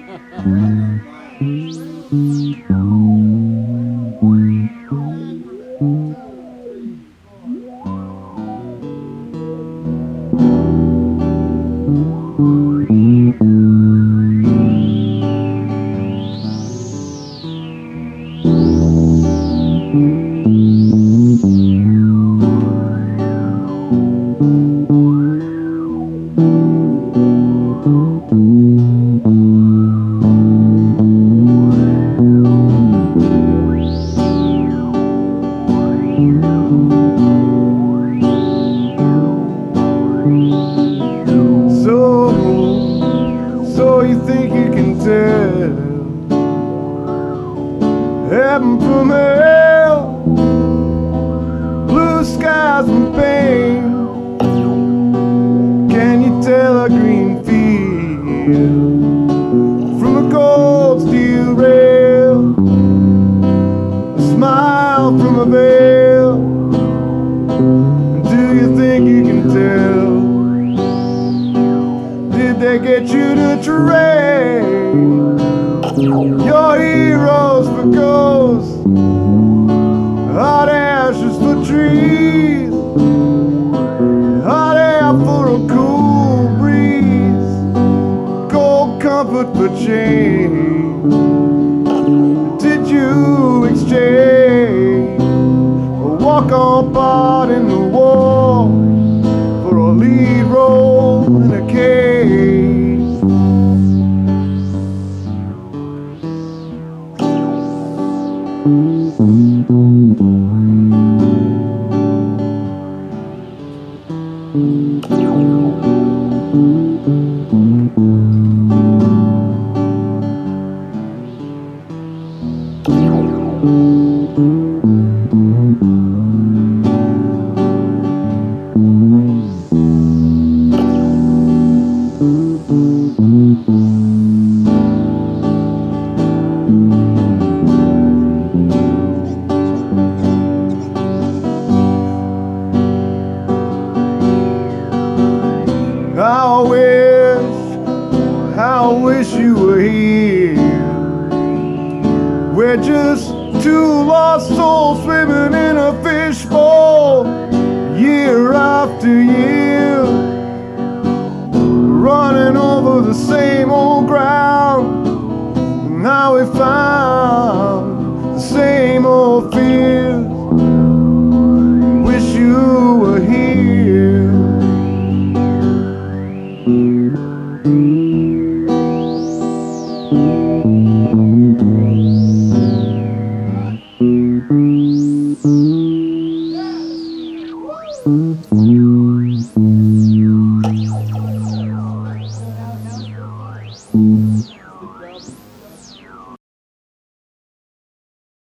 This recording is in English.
So you think you can tell heaven from hell, blue skies from pain? Can you tell a green field from a cold steel rail, a smile from a veil? Do you think you can tell? Did they get you to trade your heroes for ghosts, hot ashes for trees, hot air for a cool breeze, cold comfort for change? Did you exchange a walk-on part in the war for a lead role in a cage? I wish you were here. We're just two lost souls swimming in a fishbowl, year after year, running over the same old ground. Now we found the same old fears. Wish you were here. Mm-hmm.